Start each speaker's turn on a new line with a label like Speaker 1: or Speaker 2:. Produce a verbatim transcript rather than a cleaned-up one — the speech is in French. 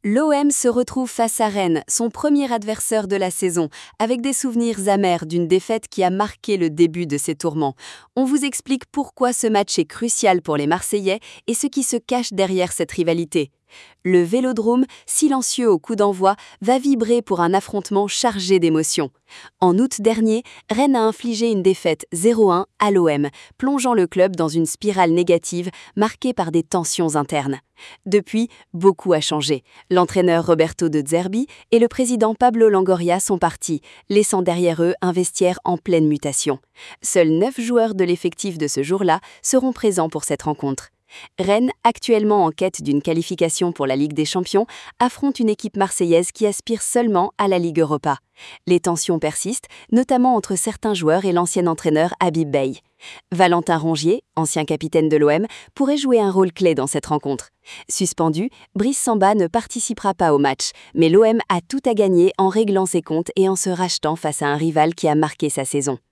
Speaker 1: L'O M se retrouve face à Rennes, son premier adversaire de la saison, avec des souvenirs amers d'une défaite qui a marqué le début de ses tourments. On vous explique pourquoi ce match est crucial pour les Marseillais et ce qui se cache derrière cette rivalité. Le Vélodrome, silencieux au coup d'envoi, va vibrer pour un affrontement chargé d'émotions. En août dernier, Rennes a infligé une défaite zéro un à l'O M, plongeant le club dans une spirale négative marquée par des tensions internes. Depuis, beaucoup a changé. L'entraîneur Roberto De Zerbi et le président Pablo Longoria sont partis, laissant derrière eux un vestiaire en pleine mutation. Seuls neuf joueurs de l'effectif de ce jour-là seront présents pour cette rencontre. Rennes, actuellement en quête d'une qualification pour la Ligue des Champions, affronte une équipe marseillaise qui aspire seulement à la Ligue Europa. Les tensions persistent, notamment entre certains joueurs et l'ancien entraîneur Habib Beye. Valentin Rongier, ancien capitaine de l'O M, pourrait jouer un rôle clé dans cette rencontre. Suspendu, Brice Samba ne participera pas au match, mais l'O M a tout à gagner en réglant ses comptes et en se rachetant face à un rival qui a marqué sa saison.